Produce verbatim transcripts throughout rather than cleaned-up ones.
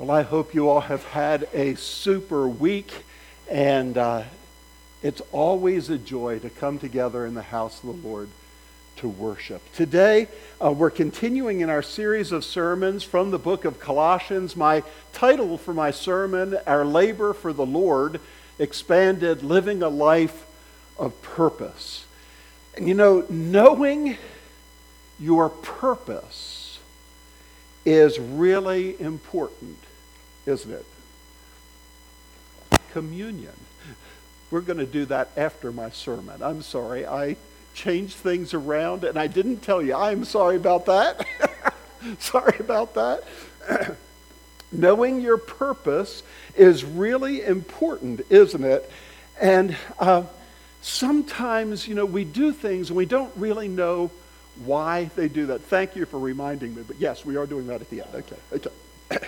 Well, I hope you all have had a super week, and uh, it's always a joy to come together in the house of the Lord to worship. Today, uh, we're continuing in our series of sermons from the book of Colossians. My title for my sermon, Our Labor for the Lord, expanded, Living a Life of Purpose. And you know, knowing your purpose is really important, isn't it? Communion. We're going to do that after my sermon. I'm sorry, I changed things around and I didn't tell you. I'm sorry about that. Sorry about that. Knowing your purpose is really important, isn't it? And uh, sometimes, you know, we do things and we don't really know why they do that. Thank you for reminding me. But yes, we are doing that at the end. Okay, okay.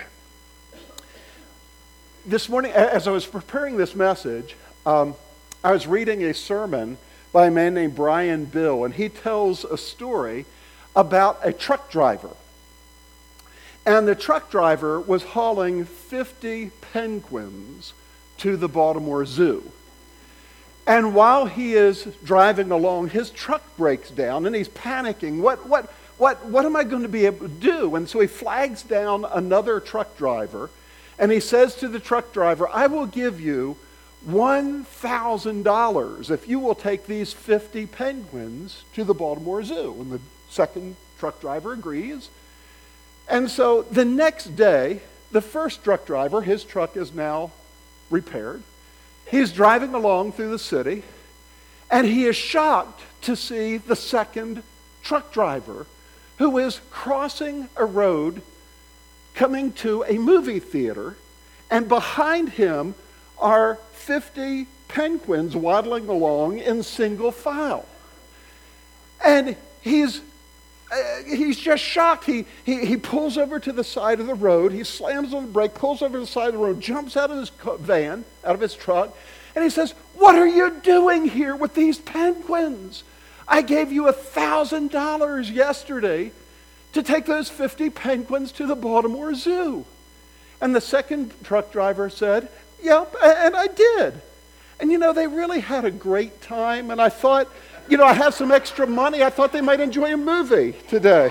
This morning, as I was preparing this message, um, I was reading a sermon by a man named Brian Bill, and he tells a story about a truck driver. And the truck driver was hauling fifty penguins to the Baltimore Zoo. And while he is driving along, his truck breaks down, and he's panicking. What, what, what, what am I going to be able to do? And so he flags down another truck driver, and he says to the truck driver, I will give you one thousand dollars if you will take these fifty penguins to the Baltimore Zoo. And the second truck driver agrees. And so the next day, the first truck driver, his truck is now repaired. He's driving along through the city, and he is shocked to see the second truck driver who is crossing a road coming to a movie theater, and behind him are fifty penguins waddling along in single file. And he's uh, he's just shocked. He, he he pulls over to the side of the road. He slams on the brake, pulls over to the side of the road, jumps out of his van, out of his truck, and he says, what are you doing here with these penguins? I gave you a thousand dollars yesterday to take those fifty penguins to the Baltimore Zoo. And the second truck driver said, yep, and I did. And you know, they really had a great time, and I thought, you know, I have some extra money. I thought they might enjoy a movie today.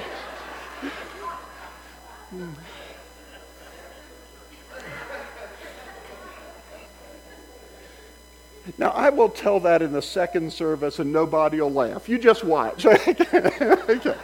Now, I will tell that in the second service, and nobody will laugh. You just watch. Okay.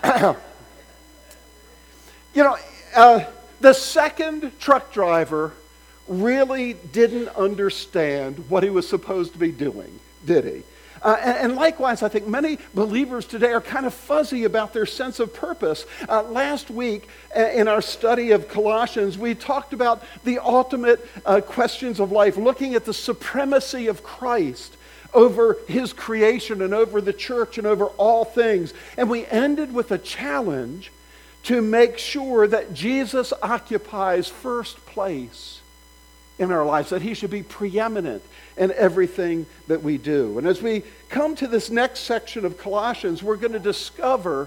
You know, uh, the second truck driver really didn't understand what he was supposed to be doing, did he? Uh, and, and likewise, I think many believers today are kind of fuzzy about their sense of purpose. Uh, last week, uh, in our study of Colossians, we talked about the ultimate uh, questions of life, looking at the supremacy of Christ over his creation and over the church and over all things. And we ended with a challenge to make sure that Jesus occupies first place in our lives, that he should be preeminent in everything that we do. And as we come to this next section of Colossians, we're going to discover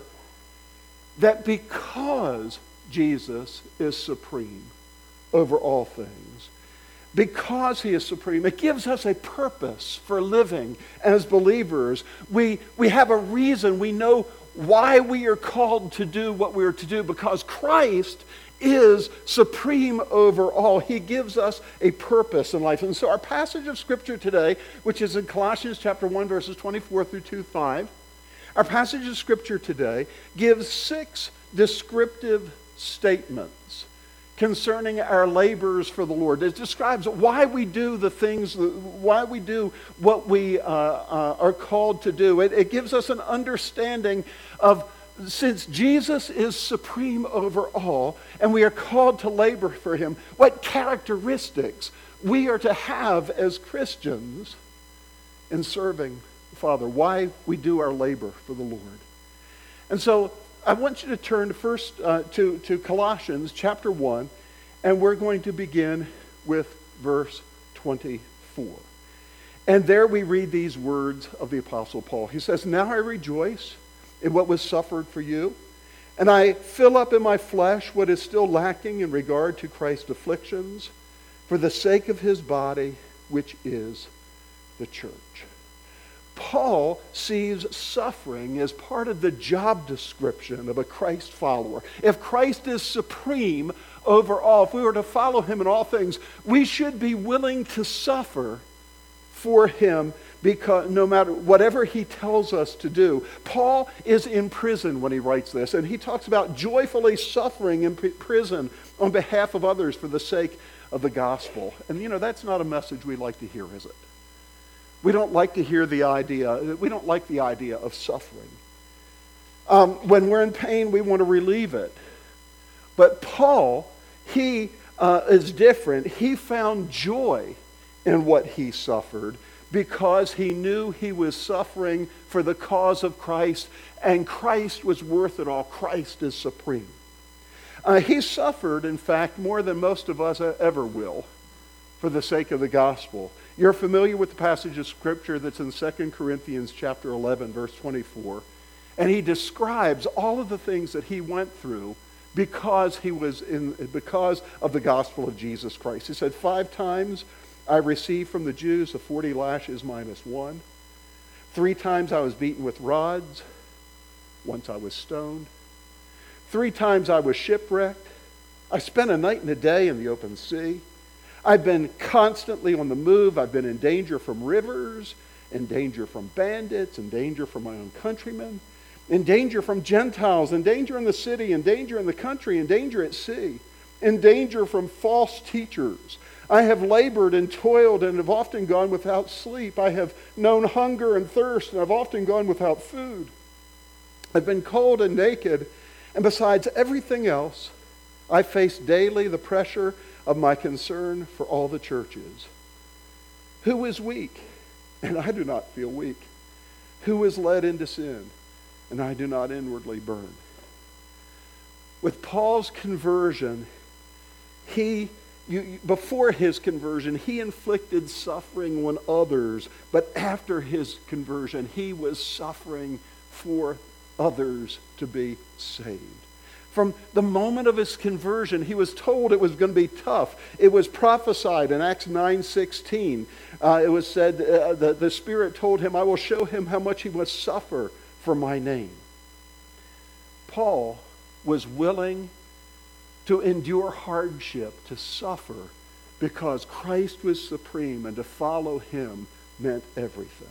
that because Jesus is supreme over all things, because he is supreme, it gives us a purpose for living as believers. We, we have a reason. We know why we are called to do what we are to do, because Christ is supreme over all. He gives us a purpose in life. And so our passage of Scripture today, which is in Colossians chapter one, verses twenty-four through two five, our passage of Scripture today gives six descriptive statements concerning our labors for the Lord. It describes why we do the things, why we do what we uh, uh, are called to do. It, it gives us an understanding of, since Jesus is supreme over all, and we are called to labor for him, what characteristics we are to have as Christians in serving the Father, why we do our labor for the Lord. And so I want you to turn first uh, to, to Colossians chapter one, and we're going to begin with verse twenty-four. And there we read these words of the Apostle Paul. He says, now I rejoice in what was suffered for you, And I fill up in my flesh what is still lacking in regard to Christ's afflictions for the sake of his body, which is the church. Paul sees suffering as part of the job description of a Christ follower. If Christ is supreme over all, if we were to follow him in all things, we should be willing to suffer for him, because no matter whatever he tells us to do. Paul is in prison when he writes this, and he talks about joyfully suffering in prison on behalf of others for the sake of the gospel. And you know, that's not a message we like to hear, is it? We don't like to hear the idea, we don't like the idea of suffering. Um, when we're in pain, we want to relieve it. But Paul, he uh, is different. He found joy in what he suffered because he knew he was suffering for the cause of Christ, and Christ was worth it all. Christ is supreme. Uh, he suffered, in fact, more than most of us ever will for the sake of the gospel. You're familiar with the passage of Scripture that's in Second Corinthians chapter eleven, verse twenty-four. And he describes all of the things that he went through because he was in, because of the gospel of Jesus Christ. He said, five times I received from the Jews the forty lashes minus one. Three times I was beaten with rods. Once I was stoned. Three times I was shipwrecked. I spent a night and a day in the open sea. I've been constantly on the move. I've been in danger from rivers, in danger from bandits, in danger from my own countrymen, in danger from Gentiles, in danger in the city, in danger in the country, in danger at sea, in danger from false teachers. I have labored and toiled and have often gone without sleep. I have known hunger and thirst, and I've often gone without food. I've been cold and naked, and besides everything else, I face daily the pressure of my concern for all the churches. Who is weak? And I do not feel weak. Who is led into sin? And I do not inwardly burn. With Paul's conversion, he, you, before his conversion, he inflicted suffering on others, but after his conversion, he was suffering for others to be saved. From the moment of his conversion, he was told it was going to be tough. It was prophesied in Acts nine sixteen. Uh, it was said, uh, the, the Spirit told him, I will show him how much he must suffer for my name. Paul was willing to endure hardship, to suffer, because Christ was supreme, and to follow him meant everything.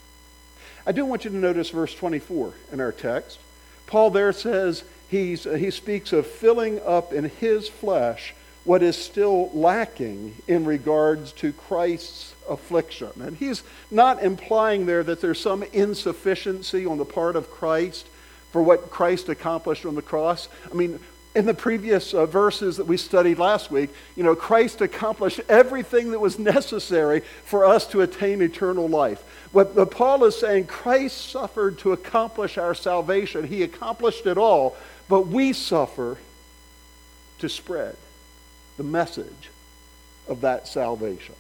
I do want you to notice verse twenty-four in our text. Paul there says, He's, uh, he speaks of filling up in his flesh what is still lacking in regards to Christ's affliction. And he's not implying there that there's some insufficiency on the part of Christ for what Christ accomplished on the cross. I mean, in the previous uh, verses that we studied last week, you know, Christ accomplished everything that was necessary for us to attain eternal life. What, what Paul is saying, Christ suffered to accomplish our salvation. He accomplished it all. But we suffer to spread the message of that salvation.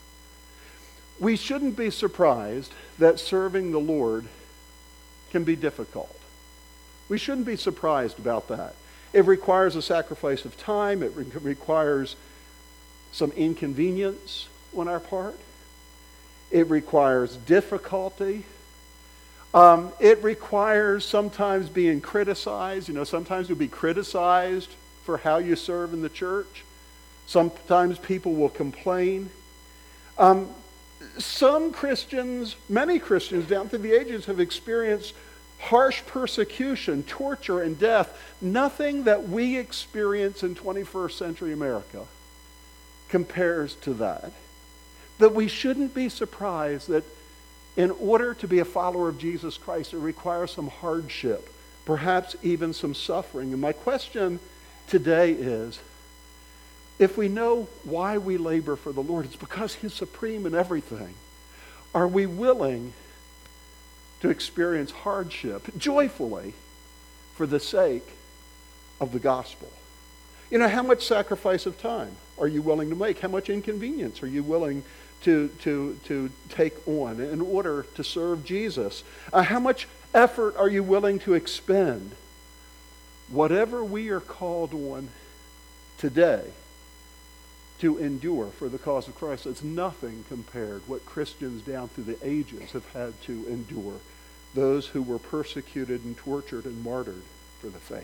We shouldn't be surprised that serving the Lord can be difficult. We shouldn't be surprised about that. It requires a sacrifice of time. It re- requires some inconvenience on our part. It requires difficulty. Um, it requires sometimes being criticized. You know, sometimes you'll be criticized for how you serve in the church. Sometimes people will complain. Um, some Christians, many Christians down through the ages have experienced harsh persecution, torture, and death. Nothing that we experience in twenty-first century America compares to that. That we shouldn't be surprised that in order to be a follower of Jesus Christ, it requires some hardship, perhaps even some suffering. And my question today is, if we know why we labor for the Lord, it's because He's supreme in everything. Are we willing to experience hardship joyfully for the sake of the gospel? You know, how much sacrifice of time are you willing to make? How much inconvenience are you willing to, to, to take on in order to serve Jesus? Uh, how much effort are you willing to expend? whatever we are called on today to endure for the cause of Christ, it's nothing compared what Christians down through the ages have had to endure, those who were persecuted and tortured and martyred for the faith.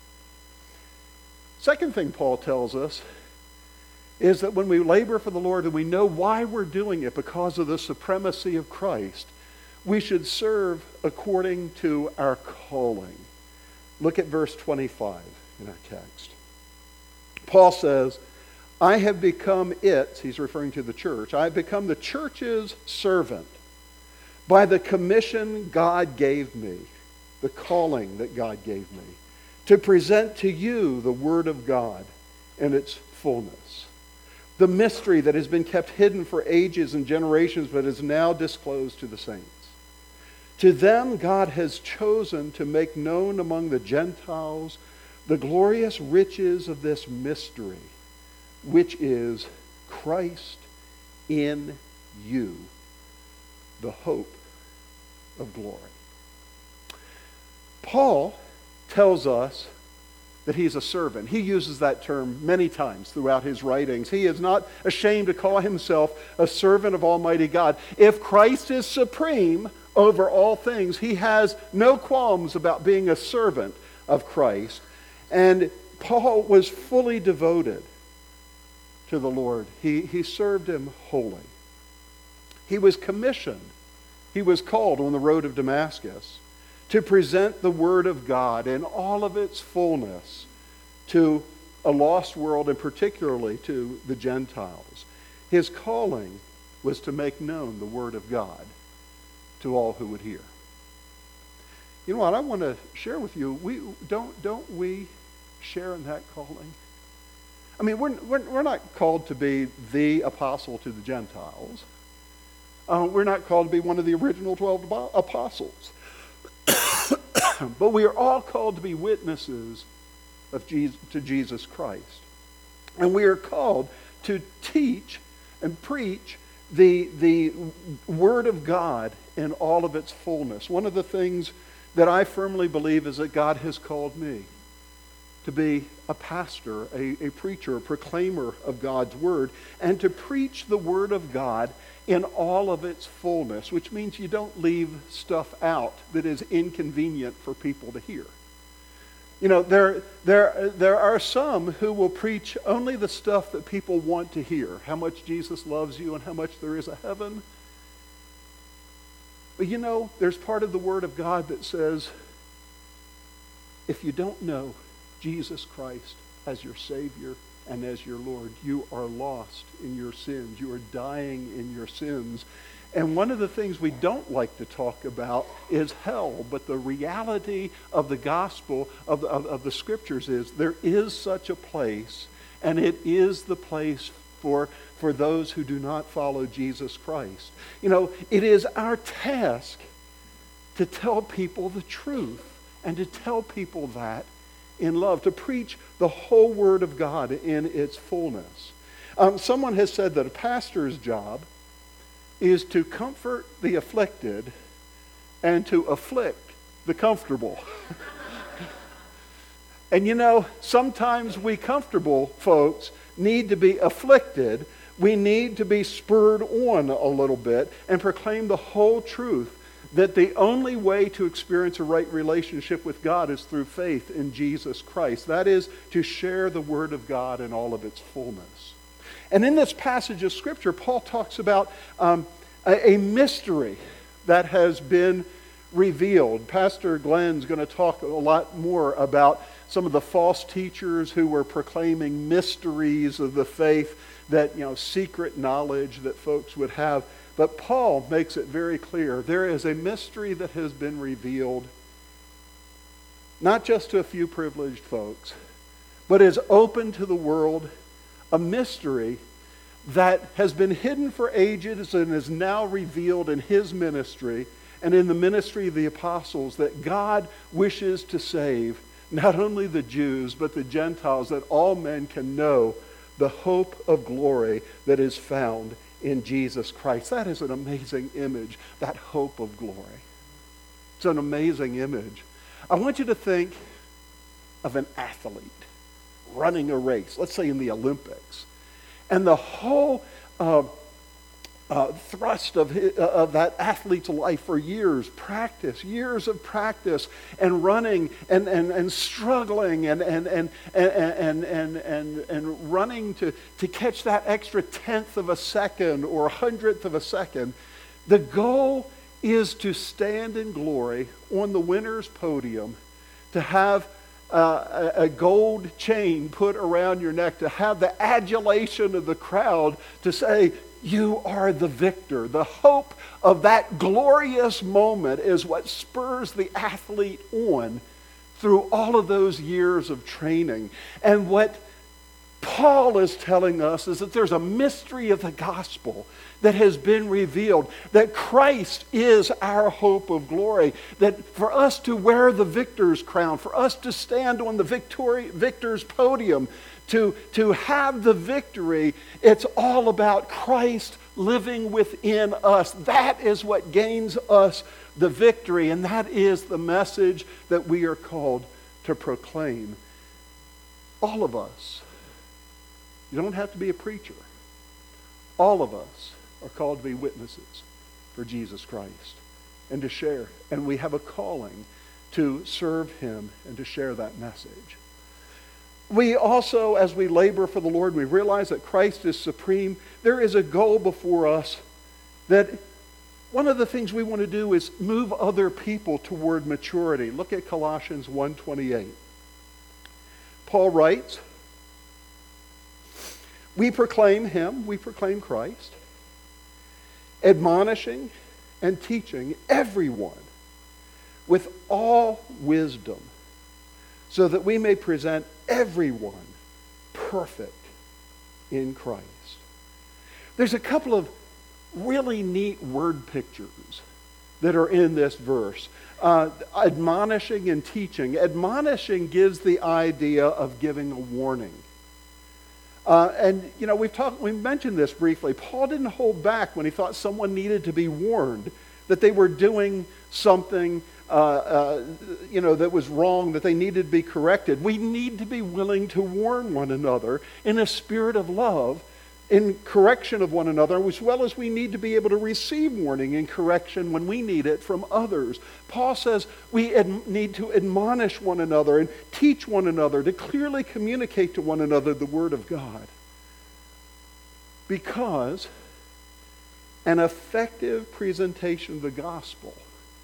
Second thing Paul tells us is that when we labor for the Lord and we know why we're doing it because of the supremacy of Christ, we should serve according to our calling. Look at verse twenty-five in our text. Paul says, I have become it, he's referring to the church, I have become the church's servant by the commission God gave me, the calling that God gave me, to present to you the Word of God in its fullness. The mystery that has been kept hidden for ages and generations but is now disclosed to the saints. To them God has chosen to make known among the Gentiles the glorious riches of this mystery, which is Christ in you, the hope of glory. Paul tells us that he's a servant. He uses that term many times throughout his writings. He is not ashamed to call himself a servant of Almighty God. If Christ is supreme over all things, he has no qualms about being a servant of Christ. And Paul was fully devoted to the Lord. He, he served him wholly. He was commissioned. He was called on the road of Damascus to present the Word of God in all of its fullness to a lost world, and particularly to the Gentiles. His calling was to make known the Word of God to all who would hear. You know what? I want to share with you, we don't, don't we share in that calling? I mean, we're, we're, we're not called to be the apostle to the Gentiles. Uh, we're not called to be one of the original twelve apostles. But we are all called to be witnesses of Jesus, to Jesus Christ. And we are called to teach and preach the, the Word of God in all of its fullness. One of the things that I firmly believe is that God has called me to be a pastor, a, a preacher, a proclaimer of God's Word, and to preach the Word of God in all of its fullness, which means you don't leave stuff out that is inconvenient for people to hear. You know, there, there, there are some who will preach only the stuff that people want to hear, how much Jesus loves you and how much there is a heaven. But you know, there's part of the Word of God that says, if you don't know Jesus Christ as your Savior and as your Lord, you are lost in your sins. You are dying in your sins. And one of the things we don't like to talk about is hell. But the reality of the gospel, of the, of, of the scriptures is there is such a place, and it is the place for, for those who do not follow Jesus Christ. You know, it is our task to tell people the truth and to tell people that in love, to preach the whole Word of God in its fullness. Um, someone has said that a pastor's job is to comfort the afflicted and to afflict the comfortable. And you know, sometimes we comfortable folks need to be afflicted. We need to be spurred on a little bit and proclaim the whole truth, that the only way to experience a right relationship with God is through faith in Jesus Christ. That is, to share the Word of God in all of its fullness. And in this passage of Scripture, Paul talks about um, a, a mystery that has been revealed. Pastor Glenn's going to talk a lot more about some of the false teachers who were proclaiming mysteries of the faith, that, you know, secret knowledge that folks would have. But Paul makes it very clear there is a mystery that has been revealed, not just to a few privileged folks, but is open to the world, a mystery that has been hidden for ages and is now revealed in his ministry and in the ministry of the apostles, that God wishes to save not only the Jews but the Gentiles, that all men can know the hope of glory that is found in Jesus Christ. That is an amazing image, that hope of glory. It's an amazing image. I want you to think of an athlete running a race, let's say in the Olympics. And the whole uh, uh, thrust of, his, uh, of that athlete's life for years, practice, years of practice, and running and, and, and struggling and, and, and, and, and, and, and running to, to catch that extra tenth of a second or hundredth of a second. The goal is to stand in glory on the winner's podium, to have uh, a, a gold chain put around your neck, to have the adulation of the crowd to say, you are the victor. The hope of that glorious moment is what spurs the athlete on through all of those years of training. And what Paul is telling us is that there's a mystery of the gospel that has been revealed, that Christ is our hope of glory, that for us to wear the victor's crown, for us to stand on the victory, victor's podium, to, to have the victory, it's all about Christ living within us. That is what gains us the victory, and that is the message that we are called to proclaim. All of us. You don't have to be a preacher. All of us are called to be witnesses for Jesus Christ and to share. And we have a calling to serve him and to share that message. We also, as we labor for the Lord, we realize that Christ is supreme. There is a goal before us that one of the things we want to do is move other people toward maturity. Look at Colossians one twenty-eight. Paul writes, we proclaim him, we proclaim Christ, admonishing and teaching everyone with all wisdom, so that we may present everyone perfect in Christ. There's a couple of really neat word pictures that are in this verse. Uh, admonishing and teaching. Admonishing gives the idea of giving a warning. Uh, and, you know, we've talked, we mentioned this briefly. Paul didn't hold back when he thought someone needed to be warned that they were doing something, uh, uh, you know, that was wrong, that they needed to be corrected. We need to be willing to warn one another in a spirit of love, in correction of one another, as well as we need to be able to receive warning and correction when we need it from others. Paul says we ad- need to admonish one another and teach one another, to clearly communicate to one another the Word of God. Because an effective presentation of the gospel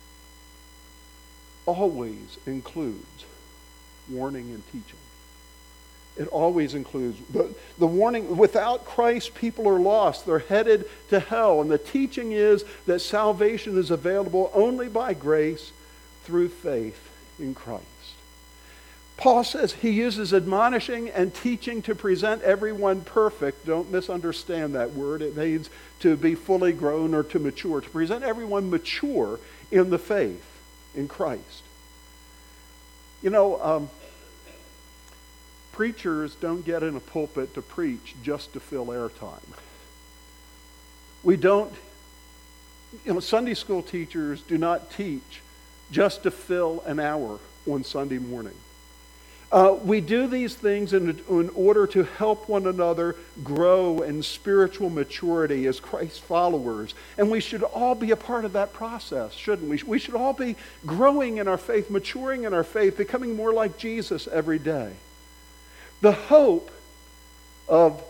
always includes warning and teaching. It always includes the, the warning. Without Christ, people are lost. They're headed to hell. And the teaching is that salvation is available only by grace through faith in Christ. Paul says he uses admonishing and teaching to present everyone perfect. Don't misunderstand that word. It means to be fully grown or to mature. To present everyone mature in the faith in Christ. You know, um, preachers don't get in a pulpit to preach just to fill airtime. We don't, you know, Sunday school teachers do not teach just to fill an hour on Sunday morning. Uh, we do these things in, in order to help one another grow in spiritual maturity as Christ followers. And we should all be a part of that process, shouldn't we? We should all be growing in our faith, maturing in our faith, becoming more like Jesus every day. The hope of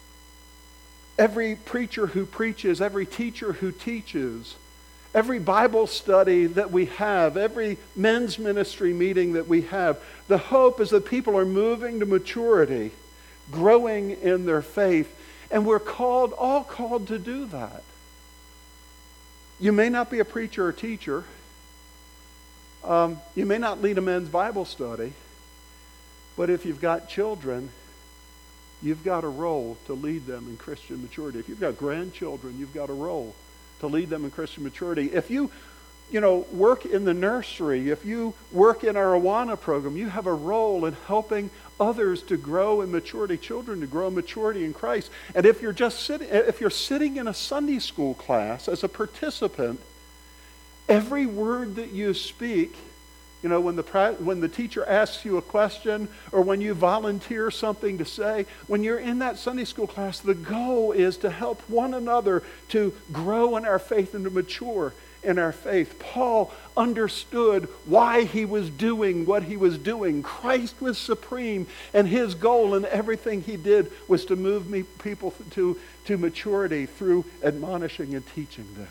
every preacher who preaches, every teacher who teaches, every Bible study that we have, every men's ministry meeting that we have, the hope is that people are moving to maturity, growing in their faith, and we're called, all called to do that. You may not be a preacher or teacher. Um, you may not lead a men's Bible study. But if you've got children, you've got a role to lead them in Christian maturity. If you've got grandchildren, you've got a role to lead them in Christian maturity. If you, you know, work in the nursery, if you work in our Awana program, you have a role in helping others to grow in maturity, children to grow in maturity in Christ. And if you're just sitting, if you're sitting in a Sunday school class as a participant, every word that you speak You know, when the, when the teacher asks you a question or when you volunteer something to say, when you're in that Sunday school class, the goal is to help one another to grow in our faith and to mature in our faith. Paul understood why he was doing what he was doing. Christ was supreme, and his goal in everything he did was to move me, people to, to maturity through admonishing and teaching them.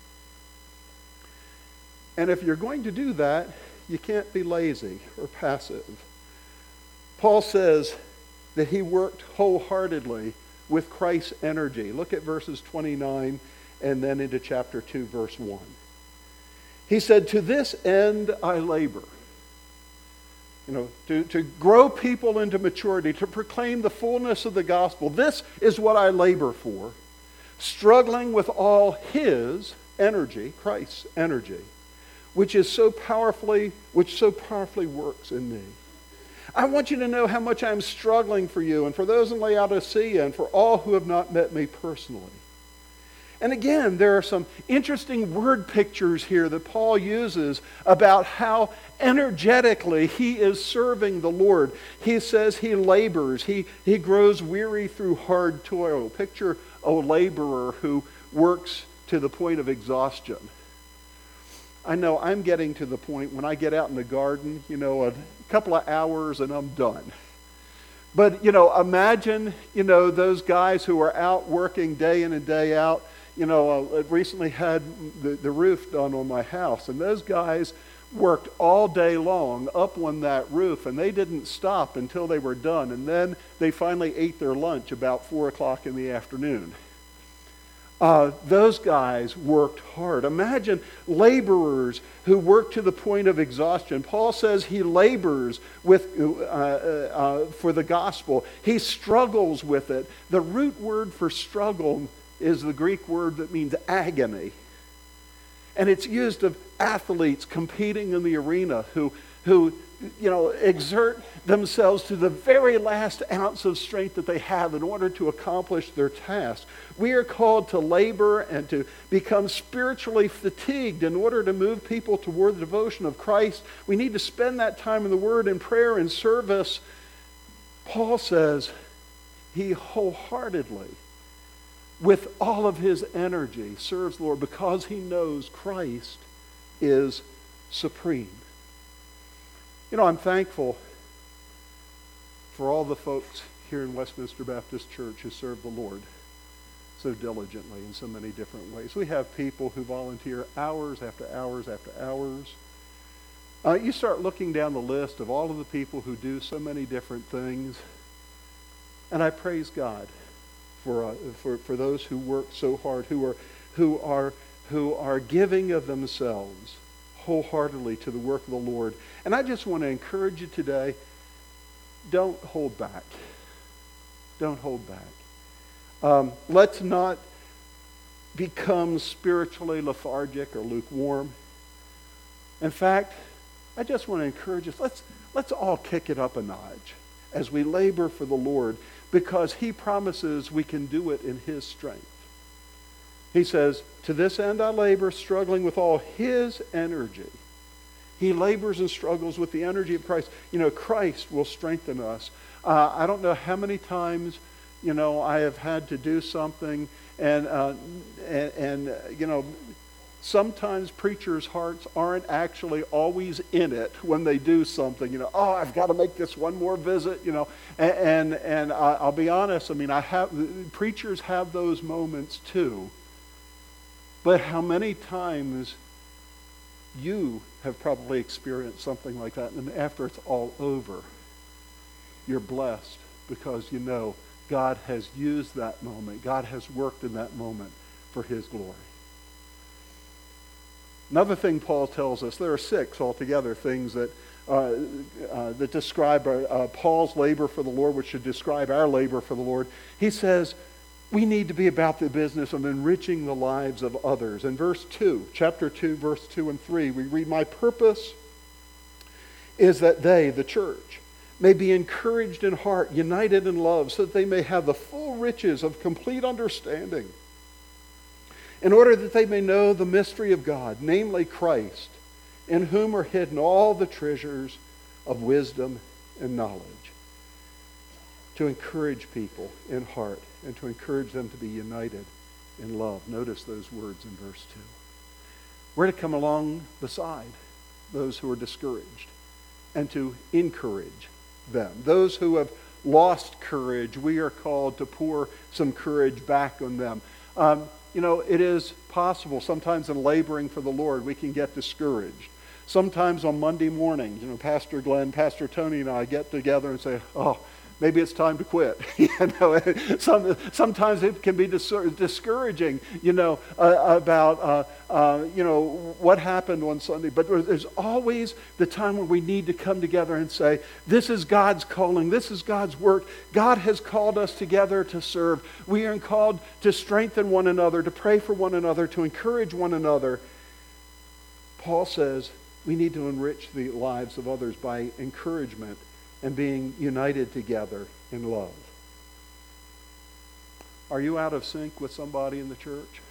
And if you're going to do that, you can't be lazy or passive. Paul says that he worked wholeheartedly with Christ's energy. Look at verses twenty-nine and then into chapter two, verse one. He said, "To this end I labor." You know, to, to grow people into maturity, to proclaim the fullness of the gospel. This is what I labor for, struggling with all his energy, Christ's energy, which is so powerfully, which so powerfully works in me. I want you to know how much I'm struggling for you and for those in Laodicea and for all who have not met me personally. And again, there are some interesting word pictures here that Paul uses about how energetically he is serving the Lord. He says he labors, he, he grows weary through hard toil. Picture a laborer who works to the point of exhaustion. I know I'm getting to the point when I get out in the garden, you know, a couple of hours and I'm done. But, you know, imagine, you know, those guys who are out working day in and day out. You know, I recently had the, the roof done on my house, and those guys worked all day long up on that roof, and they didn't stop until they were done. And then they finally ate their lunch about four o'clock in the afternoon. Uh, those guys worked hard. Imagine laborers who work to the point of exhaustion. Paul says he labors with uh, uh, for the gospel. He struggles with it. The root word for struggle is the Greek word that means agony. And it's used of athletes competing in the arena who, who you know, exert themselves to the very last ounce of strength that they have in order to accomplish their task. We are called to labor and to become spiritually fatigued in order to move people toward the devotion of Christ. We need to spend that time in the Word and prayer and service. Paul says he wholeheartedly, with all of his energy, serves the Lord because he knows Christ is supreme. You know, I'm thankful for all the folks here in Westminster Baptist Church who serve the Lord so diligently in so many different ways. We have people who volunteer hours after hours after hours. Uh, you start looking down the list of all of the people who do so many different things, and I praise God for uh, for for those who work so hard, who are who are who are giving of themselves wholeheartedly to the work of the Lord. And I just want to encourage you today, don't hold back. Don't hold back. Um, let's not become spiritually lethargic or lukewarm. In fact, I just want to encourage us, let's, let's all kick it up a notch as we labor for the Lord, because he promises we can do it in his strength. He says, "To this end I labor, struggling with all his energy." He labors and struggles with the energy of Christ. You know, Christ will strengthen us. Uh, I don't know how many times, you know, I have had to do something, and, uh, and, and uh, you know, sometimes preachers' hearts aren't actually always in it when they do something. You know, oh, I've got to make this one more visit, you know. And, and, and I'll be honest, I mean, I have preachers have those moments too. But how many times you have probably experienced something like that, and after it's all over, you're blessed because you know God has used that moment. God has worked in that moment for his glory. Another thing Paul tells us, there are six altogether things that uh, uh, that describe uh, Paul's labor for the Lord, which should describe our labor for the Lord. He says, we need to be about the business of enriching the lives of others. In verse two, chapter two, verse two and three, we read, "My purpose is that they, the church, may be encouraged in heart, united in love, so that they may have the full riches of complete understanding, in order that they may know the mystery of God, namely Christ, in whom are hidden all the treasures of wisdom and knowledge. To encourage people in heart and to encourage them to be united in love. Notice those words in verse two. We're to come along beside those who are discouraged and to encourage them. Those who have lost courage, we are called to pour some courage back on them. Um, you know, it is possible sometimes in laboring for the Lord we can get discouraged. Sometimes on Monday morning, you know, Pastor Glenn, Pastor Tony and I get together and say, oh, maybe it's time to quit. you know, some, sometimes it can be dis- discouraging, you know, uh, about, uh, uh, you know, what happened on Sunday. But there's always the time when we need to come together and say, this is God's calling. This is God's work. God has called us together to serve. We are called to strengthen one another, to pray for one another, to encourage one another. Paul says we need to enrich the lives of others by encouragement and being united together in love. Are you out of sync with somebody in the church?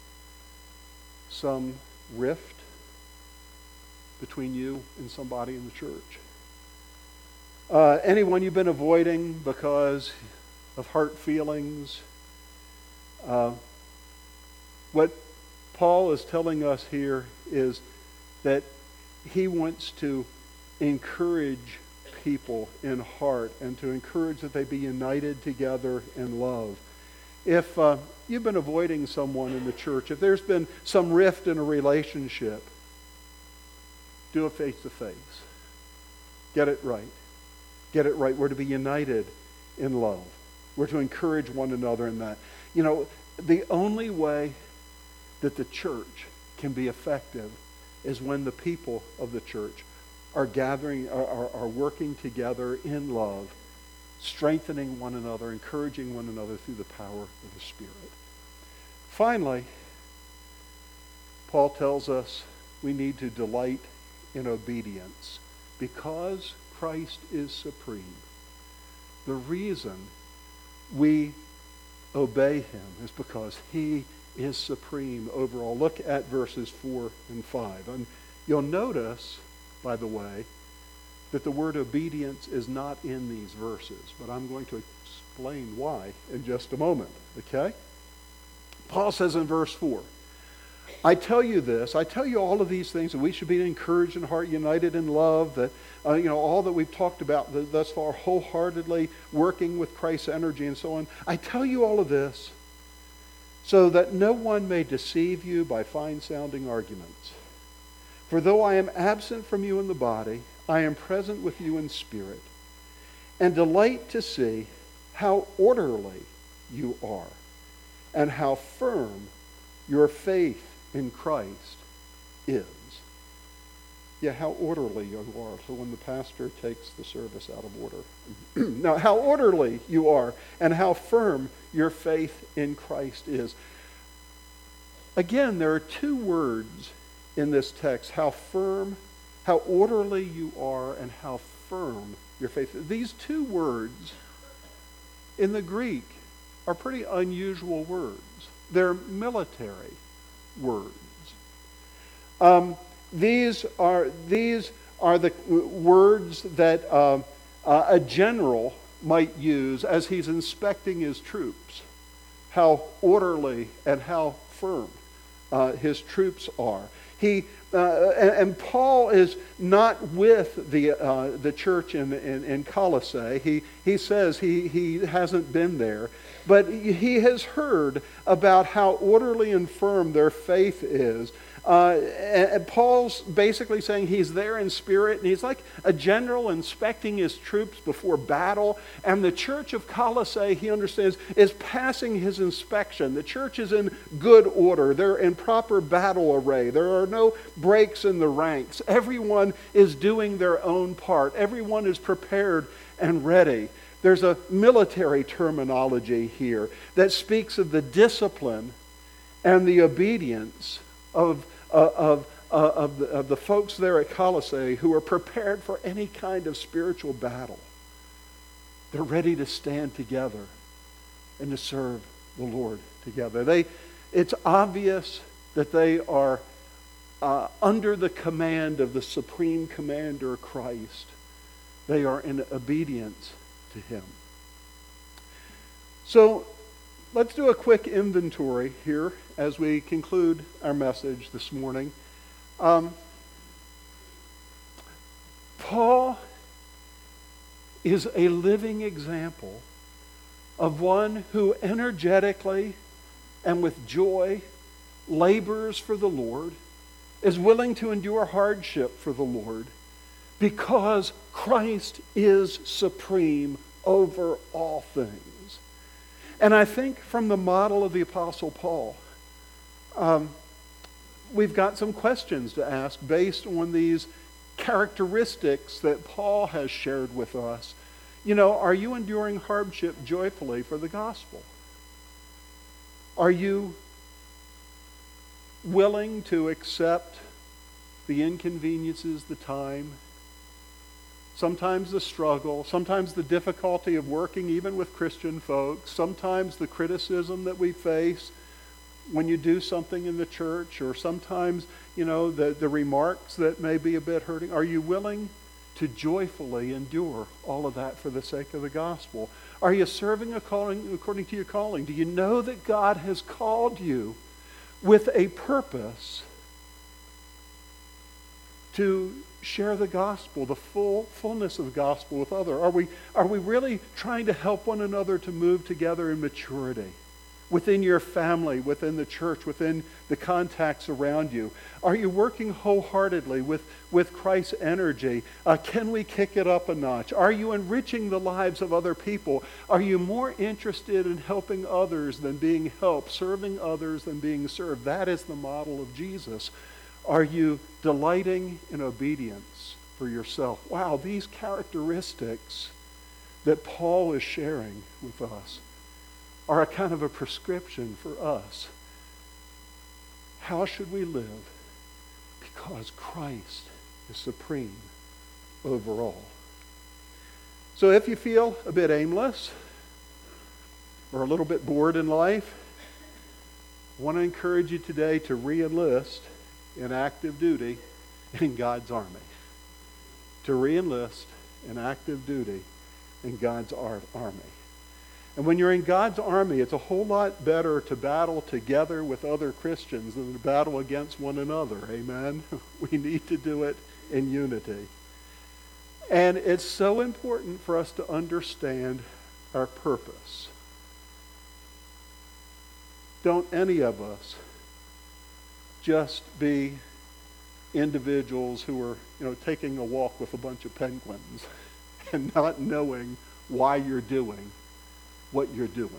Some rift between you and somebody in the church? Uh, anyone you've been avoiding because of hurt feelings? Uh, what Paul is telling us here is that he wants to encourage people in heart and to encourage that they be united together in love. If uh, you've been avoiding someone in the church, if there's been some rift in a relationship, do it face to face. Get it right. Get it right. We're to be united in love. We're to encourage one another in that. You know, the only way that the church can be effective is when the people of the church are gathering, are, are, are working together in love, strengthening one another, encouraging one another through the power of the Spirit. Finally, Paul tells us we need to delight in obedience because Christ is supreme. The reason we obey him is because he is supreme over all. Look at verses four and five. And you'll notice, by the way, that the word obedience is not in these verses, but I'm going to explain why in just a moment, okay? Paul says in verse four, I tell you this, I tell you all of these things, that we should be encouraged in heart, united in love, that, uh, you know, all that we've talked about thus far, wholeheartedly working with Christ's energy and so on. I tell you all of this so that no one may deceive you by fine-sounding arguments. For though I am absent from you in the body, I am present with you in spirit, and delight to see how orderly you are, and how firm your faith in Christ is. Yeah, how orderly you are. So when the pastor takes the service out of order. Now, how orderly you are, and how firm your faith in Christ is. Again, there are two words in this text, how firm, how orderly you are, and how firm your faith is. These two words in the Greek are pretty unusual words. They're military words. Um, these are these are the words that uh, uh, a general might use as he's inspecting his troops. How orderly and how firm uh, his troops are. He uh, and, and Paul is not with the uh, the church in, in in Colossae. He he says he he hasn't been there, but he has heard about how orderly and firm their faith is. Uh, and, and Paul's basically saying he's there in spirit, and he's like a general inspecting his troops before battle. And the church of Colossae, he understands, is passing his inspection. The church is in good order. They're in proper battle array. There are no breaks in the ranks. Everyone is doing their own part. Everyone is prepared and ready. There's a military terminology here that speaks of the discipline and the obedience of uh, of uh, of, the, of the folks there at Colossae who are prepared for any kind of spiritual battle. They're ready to stand together and to serve the Lord together. They, it's obvious that they are uh, under the command of the supreme commander, Christ. They are in obedience to him. So let's do a quick inventory here as we conclude our message this morning. Um, Paul is a living example of one who energetically and with joy labors for the Lord, is willing to endure hardship for the Lord, because Christ is supreme over all things. And I think from the model of the Apostle Paul, um, we've got some questions to ask based on these characteristics that Paul has shared with us. You know, are you enduring hardship joyfully for the gospel? Are you willing to accept the inconveniences, the time, sometimes the struggle, sometimes the difficulty of working even with Christian folks, sometimes the criticism that we face when you do something in the church, or sometimes, you know, the, the remarks that may be a bit hurting? Are you willing to joyfully endure all of that for the sake of the gospel? Are you serving a calling according to your calling? Do you know that God has called you with a purpose to share the gospel, the full fullness of the gospel with others? Are we, are we really trying to help one another to move together in maturity? Within your family, within the church, within the contacts around you? Are you working wholeheartedly with, with Christ's energy? Uh, can we kick it up a notch? Are you enriching the lives of other people? Are you more interested in helping others than being helped, serving others than being served? That is the model of Jesus. Are you delighting in obedience for yourself? Wow, these characteristics that Paul is sharing with us are a kind of a prescription for us. How should we live? Because Christ is supreme over all. So if you feel a bit aimless or a little bit bored in life, I want to encourage you today to re-enlist in active duty in God's army. To re-enlist in active duty in God's ar- army. And when you're in God's army, it's a whole lot better to battle together with other Christians than to battle against one another. Amen? We need to do it in unity. And it's so important for us to understand our purpose. Don't any of us just be individuals who are, you know, taking a walk with a bunch of penguins and not knowing why you're doing what you're doing.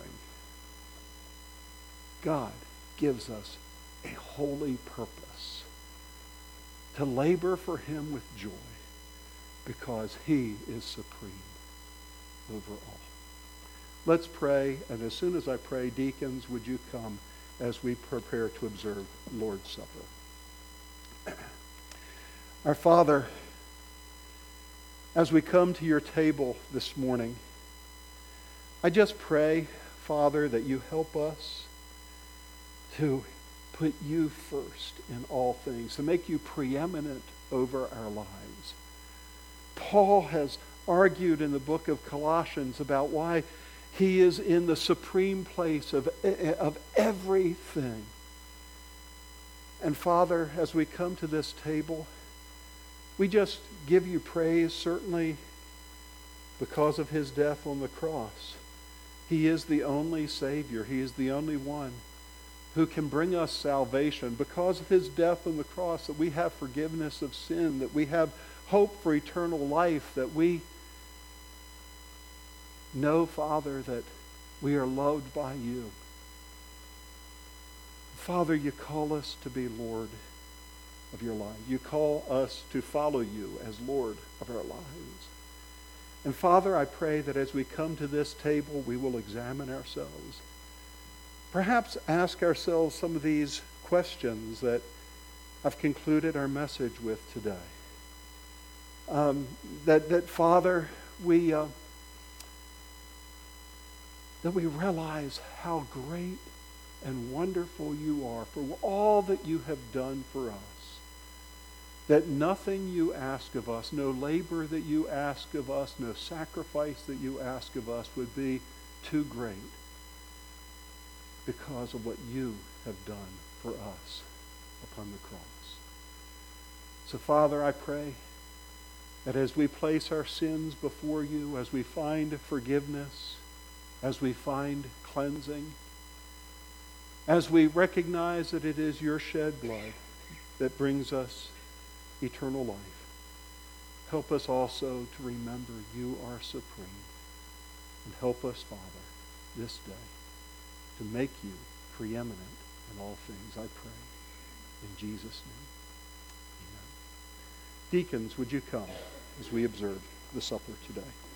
God gives us a holy purpose to labor for him with joy because he is supreme over all. Let's pray, and as soon as I pray, deacons, would you come as we prepare to observe Lord's Supper. Our Father, as we come to your table this morning, I just pray, Father, that you help us to put you first in all things, to make you preeminent over our lives. Paul has argued in the book of Colossians about why he is in the supreme place of, of everything. And Father, as we come to this table, we just give you praise, certainly because of his death on the cross. He is the only Savior. He is the only one who can bring us salvation. Because of his death on the cross, that we have forgiveness of sin, that we have hope for eternal life, that we know, Father, that we are loved by you. Father, you call us to be Lord of your life. You call us to follow you as Lord of our lives. And Father, I pray that as we come to this table, we will examine ourselves. Perhaps ask ourselves some of these questions that I've concluded our message with today. Um, that, that, Father, we, uh, that we realize how great and wonderful you are for all that you have done for us. that nothing you ask of us, no labor that you ask of us, no sacrifice that you ask of us would be too great because of what you have done for us upon the cross. So, Father, I pray that as we place our sins before you, as we find forgiveness, as we find cleansing, as we recognize that it is your shed blood that brings us eternal life, help us also to remember you are supreme. And help us, Father, this day to make you preeminent in all things, I pray. In Jesus' name, amen. Deacons, would you come as we observe the supper today?